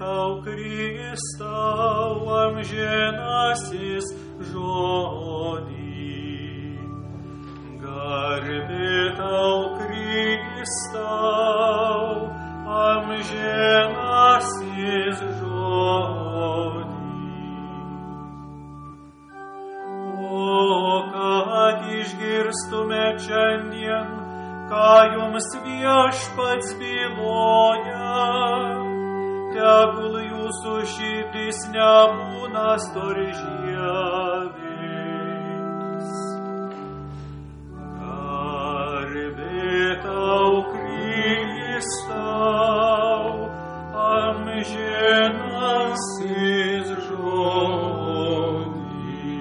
tau, Kristau, amžinasis žodį. Garbė tau, Kristau, amžinasis žodį. O kad išgirstume šiandien, ką jums viešpats byloja, tegul jūsų širdys nebūna storžievis. Garbė tau, Kristau, amžinasis žodį.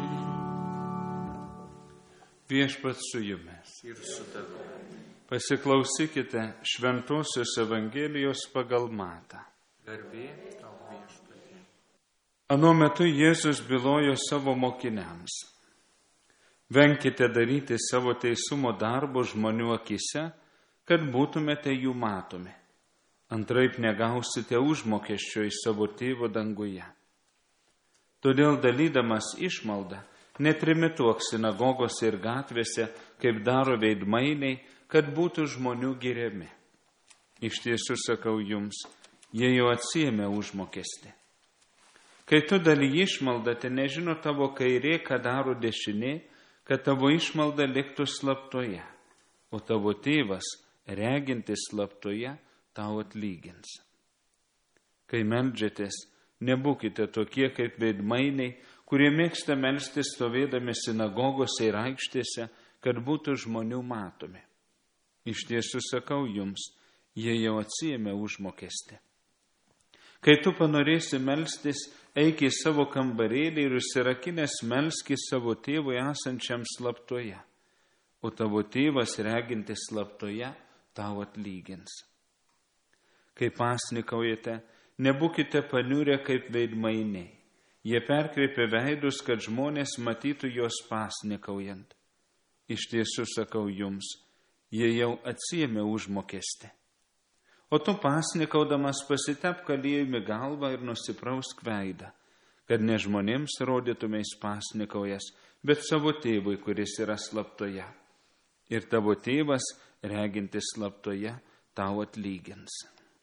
Viešpats su jumis. Ir su tavimi. Pasiklausykite Šventosios Evangelijos pagal Matą. Garbė tau, Viešpatie. Anuo metu Jėzus bylojo savo mokiniams: venkite daryti savo teisumo darbo žmonių akise, kad būtumėte jų matomi. Antraip negausite užmokesčio į savo tėvo danguje. Todėl dalydamas išmaldą, netrimituok sinagogose ir gatvėse, kaip daro veidmainiai, kad būtų žmonių giriami. Iš tiesų sakau jums, jie jau atsiėmė užmokestį. Kai tu dalyji išmaldą, te nežino tavo kairė, ką daro dešinė, kad tavo išmalda liktų slaptoje, o tavo tėvas, regintis slaptoje, tau atlygins. Kai meldžiatės, nebūkite tokie kaip veidmainiai, kurie mėgsta melstis stovėdami sinagogose ir aikštėse, kad būtų žmonių matomi. Iš tiesų sakau jums, jie jau atsiėmė užmokestį. Kai tu panorėsi melstis, eik į savo kambarėlį ir užsirakinęs melski savo tėvui esančiam slaptoje, o tavo tėvas regintis slaptoje tau atlygins. Kai pasnikaujate, nebūkite paniurę kaip veidmainiai. Jie perkreipia veidus, kad žmonės matytų juos pasnikaujant. Iš tiesų sakau jums, jie jau atsiėmė užmokestį. O tu pasnikaudamas pasitepk aliejumi galvą ir nusiprausk veidą, kad ne žmonėms rodytumės pasnikaujas, bet savo tėvui, kuris yra slaptoje. Ir tavo tėvas, regintis slaptoje, tau atlygins.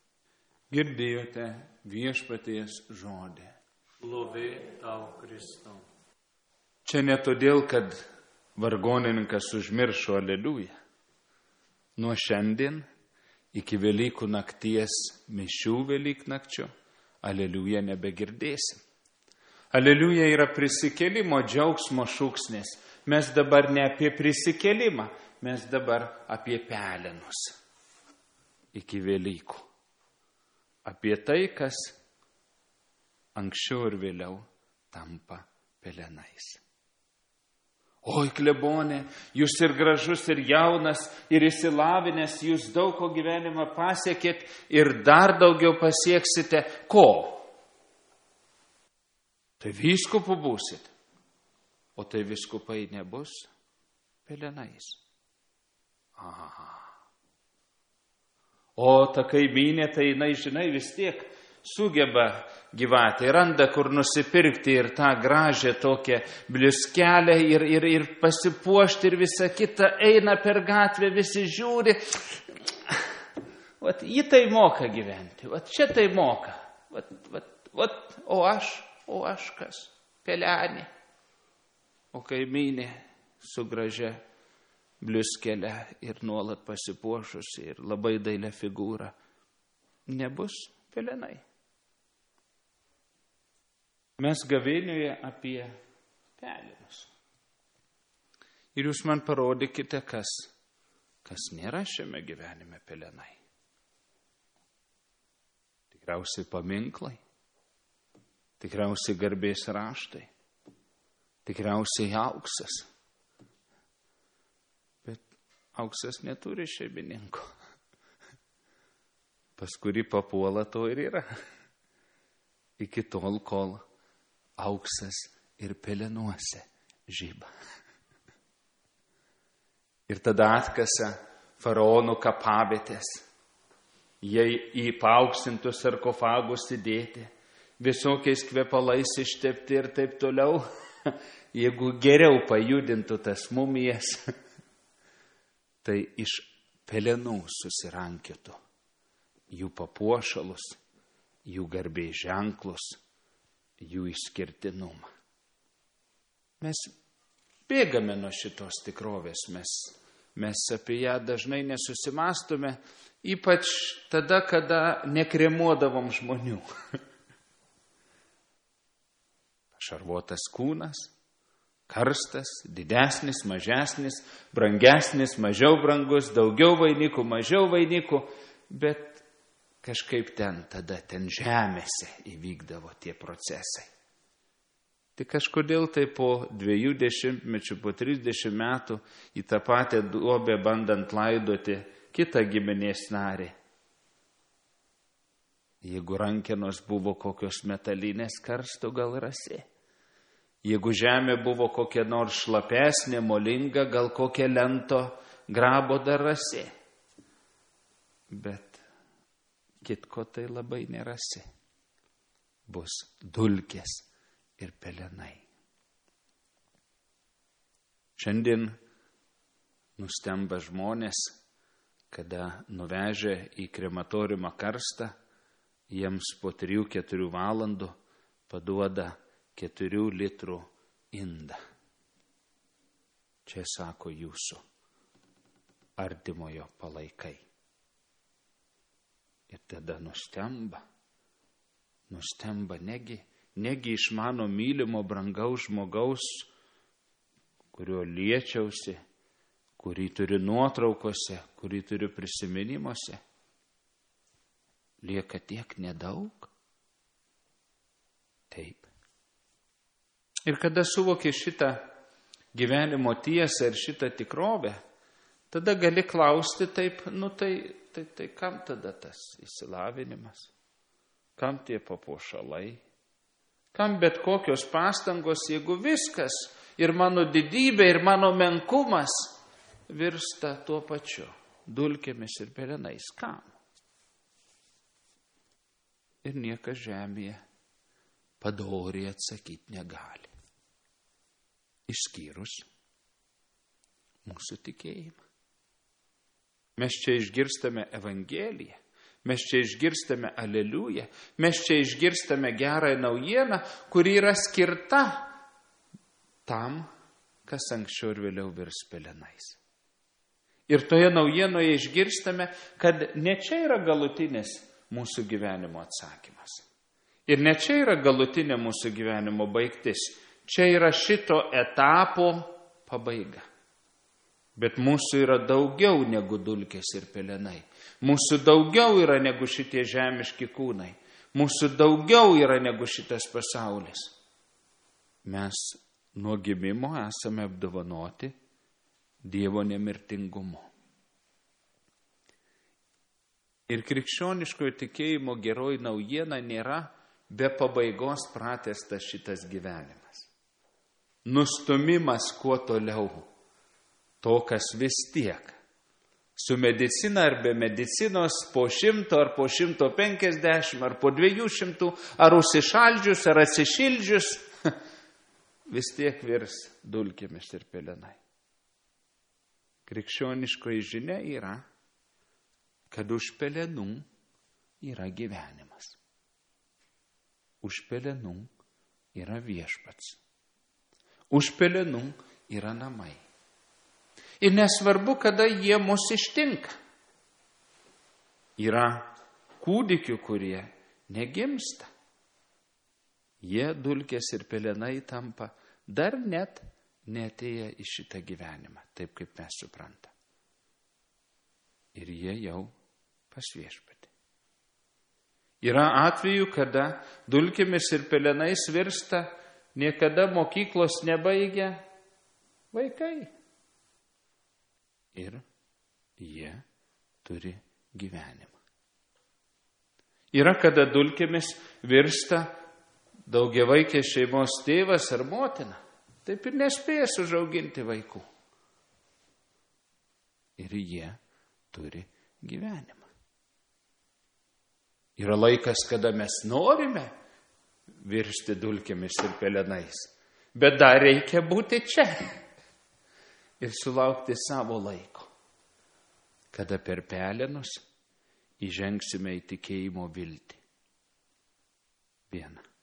Girdėjote viešpaties žodį. Šlovė tau, Kristau. Čia ne todėl, kad vargonininkas užmiršo aleliują. Nuo šiandien iki Velykų nakties mišių Velyknakčio aleliują nebegirdėsim. Aleliuja yra prisikėlimo džiaugsmo šūksnis. Mes dabar ne apie prisikėlimą, mes dabar apie pelenus iki Velykų. Apie tai, kas anksčiau ir vėliau tampa pelenais. Oi, klebonė, jūs ir gražus, ir jaunas, ir išsilavinęs, jūs daug ko gyvenimą pasiekėt ir dar daugiau pasieksite. Ko? Tai vyskupu būsit. O tai vyskupai nebus pelenais. Aha. O ta kaimynė, tai jinai, žinai, vis tiek sugeba gyvatį, randa kur nusipirkti ir tą gražią tokią bliuskelę ir pasipuošti ir visą kitą, eina per gatvę, visi žiūri. Vat, ji tai moka gyventi, vat čia tai moka. O aš kas? Pelenė. O kaimynė su gražia bliuskelė ir nuolat pasipuošusi ir labai dailę figūrą. Nebus pelenai. Mes gavėnioje apie pelenus. Ir jūs man parodykite, kas nėra šiame gyvenime pelenai. Tikriausiai paminklai, tikriausiai garbės raštai, tikriausiai auksas. Bet auksas neturi šeimininko. Pas kurį papuola, to ir yra. Iki tol, kol auksas ir pelenuose žiba. Ir tada atkasa faraonų kapavietės. jie į paauksintus sarkofagus įdėti, visokiais kvepalais ištepti ir taip toliau. Jeigu geriau pajudintų tas mumijas, tai iš pelenų susirankiotų jų papuošalus, jų garbės ženklus, jų išskirtinumą. Mes bėgame nuo šitos tikrovės, mes apie ją dažnai nesusimastome, ypač tada, kada nekremuodavom žmonių. Pašarvotas kūnas, karstas, didesnis, mažesnis, brangesnis, mažiau brangus, daugiau vainikų, mažiau vainikų, bet kažkaip ten žemėse įvykdavo tie procesai. Tik kažkodėl tai po 20 metų, po 30 metų į tą patį duobę bandant laidoti kitą giminės narį. Jeigu rankenos buvo kokios metalinės, karsto gal rasi. Jeigu žemė buvo kokia nors šlapesnė, molinga, gal kokia lento grabo dar rasi. Bet kitko tai labai nerasi. Bus dulkės ir pelenai. Šiandien nustemba žmonės, kada nuvežę į krematoriumą karstą, jiems po 3-4 valandų paduoda 4 litrų indą. Čia sako jūsų artimojo palaikai. Ir tada nustemba negi iš mano mylimo brangaus žmogaus, kurio liečiausi, kurį turiu nuotraukose, kurį turiu prisiminimuose, lieka tiek nedaug. Taip. Ir kada suvoki šitą gyvenimo tiesą ir šitą tikrovę, tada gali klausti taip, tai kam tada tas išsilavinimas, kam tie papuošalai, kam bet kokios pastangos, jeigu viskas ir mano didybė, ir mano menkumas virsta tuo pačiu, dulkėmis ir pelenais. Kam? Ir niekas žemėje padoriai atsakyti negali. Išskyrus mūsų tikėjimą. Mes čia išgirstame Evangeliją, mes čia išgirstame Aleliują, mes čia išgirstame gerąją naujieną, kuri yra skirta tam, kas anksčiau ir vėliau virs pelenais. Ir toje naujienoje išgirstame, kad ne čia yra galutinis mūsų gyvenimo atsakymas. Ir ne čia yra galutinė mūsų gyvenimo baigtis. Čia yra šito etapo pabaiga. Bet mūsų yra daugiau negu dulkės ir pelenai. Mūsų daugiau yra negu šitie žemiški kūnai. Mūsų daugiau yra negu šitas pasaulis. Mes nuo gimimo esame apdovanoti Dievo nemirtingumu. Ir krikščioniškojo tikėjimo geroji naujiena nėra be pabaigos pratęstas šitas gyvenimas. Nustumimas kuo toliau. To, kas vis tiek. Su medicina ar be medicinos, po 100 ar po 150 ar po 200, ar užsišaldžius ar atsišildžius, vis tiek virs dulkėmis ir pelenai. Krikščioniškoji žinia yra, kad už pelenų yra gyvenimas. Už pelenų yra viešpats. Už pelenų yra namai. Ir nesvarbu, kada jie mus ištinka. Yra kūdikių, kurie negimsta. Jie dulkės ir pelenai tampa dar net neatėję į šitą gyvenimą, taip kaip mes suprantame. Ir jie jau pas viešpatį. Yra atvejų, kada dulkėmis ir pelenais virsta niekada mokyklos nebaigę vaikai. Ir jie turi gyvenimą. Yra, kada dulkėmis virsta daugiavaikės šeimos tėvas ar motina. Taip ir nespėjęs užauginti vaikų. Ir jie turi gyvenimą. Yra laikas, kada mes norime virsti dulkėmis ir pelenais. Bet dar reikia būti čia ir sulaukti savo laiko, kada per pelenus įžengsime į tikėjimo viltį. Viena.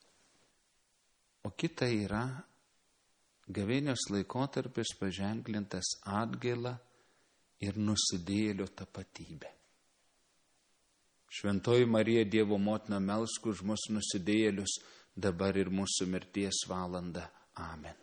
O kita yra gavėnios laikotarpis paženklintas atgaila ir nusidėjėlio tapatybė. Šventoji Marija, Dievo motina, melsk už mus nusidėjėlius, dabar ir mūsų mirties valanda. Amen.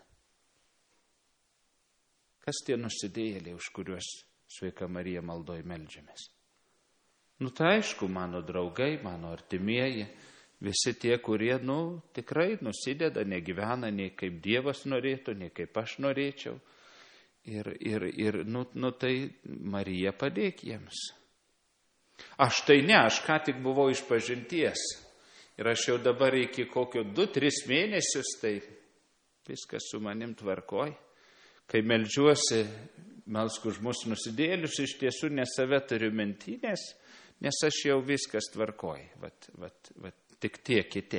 Kas tie nusidėjėliai, už kuriuos Sveika Marija maldoj meldžiamės? Tai aišku, mano draugai, mano artimieji, visi tie, kurie, tikrai nusideda, negyvena nei kaip Dievas norėtų, nei kaip aš norėčiau. Ir tai Marija padėk jiems. Aš ką tik buvau iš pažinties. Ir aš jau dabar iki kokio 2-3 mėnesius, tai viskas su manim tvarkoj. Kai meldžiuosi, melsk už mus nusidėlius, iš tiesų ne save turiu mintinės, nes aš jau viskas tvarkoj. Tik tie kiti.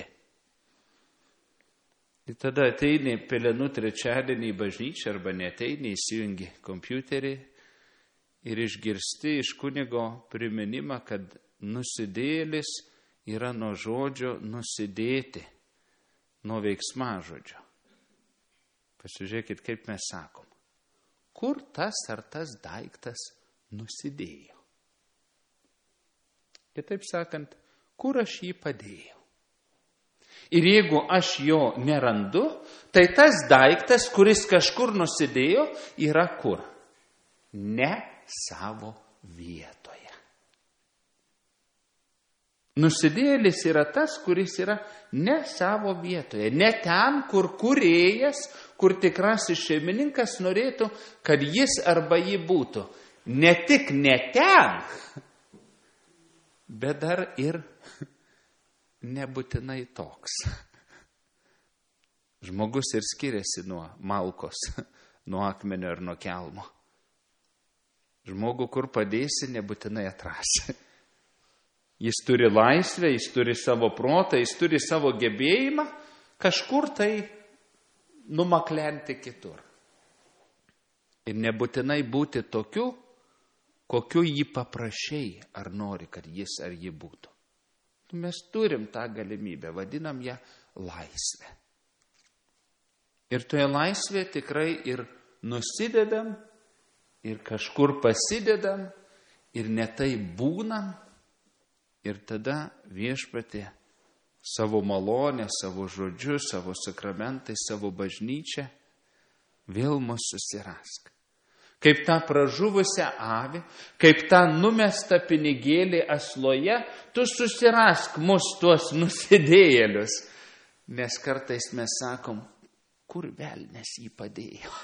Ir tada ateini pelenų trečiadienį į bažnyčią arba neteini, įsijungi kompiuterį ir išgirsti iš kunigo priminimą, kad nusidėlis yra nuo žodžio nusidėti, nuo veiksmažodžio. Pasižiūrėkit, kaip mes sakom. Kur tas ar tas daiktas nusidėjo? Kitaip sakant, kur aš jį padėjau? Ir jeigu aš jo nerandu, tai tas daiktas, kuris kažkur nusidėjo, yra kur? Ne savo vietoje. Nusidėjėlis yra tas, kuris yra ne savo vietoje, ne ten, kur kūrėjas, kur tikrasis šeimininkas norėtų, kad jis arba ji būtų. Ne tik ne ten, bet dar ir nebūtinai toks. Žmogus ir skiriasi nuo malkos, nuo akmenio ir nuo kelmo. Žmogų, kur padėsi, nebūtinai atrasi. Jis turi laisvę, jis turi savo protą, jis turi savo gebėjimą kažkur tai numaklenti kitur. Ir nebūtinai būti tokiu, kokiu jį paprašei, ar nori, kad jis ar ji būtų. Mes turim tą galimybę, vadinam ją laisvę. Ir toje laisvėje tikrai ir nusidedam, ir kažkur pasidedam, ir netai būnam. Ir tada Viešpatie savo malonę, savo žodžiu, savo sakramentai, savo bažnyčią vėl mus susirask. Kaip tą pražuvusią avį, kaip tą numestą pinigėlį asloje, tu susirask mus tuos nusidėjėlius. Nes kartais mes sakom, kur velnias jį padėjo.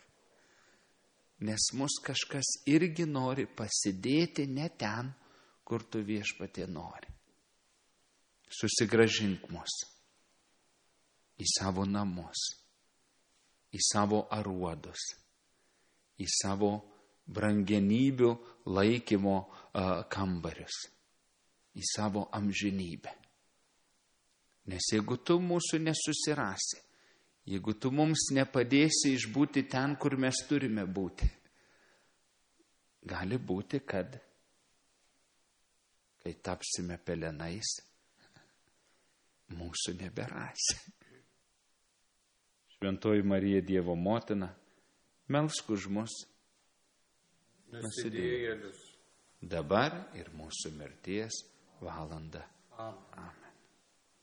Nes mus kažkas irgi nori pasidėti ne ten, kur tu Viešpatie nori. Susigrąžink mus į savo namus, į savo aruodus, į savo brangenybių laikymo kambarius, į savo amžinybę. Nes jeigu tu mūsų nesusirasi, jeigu tu mums nepadėsi išbūti ten, kur mes turime būti, gali būti, kad kai tapsime pelenais, mūsų neberasi. Šventoji Marija, Dievo motina, melsk už mus nusidėjėlius dabar ir mūsų mirties valanda. Amen.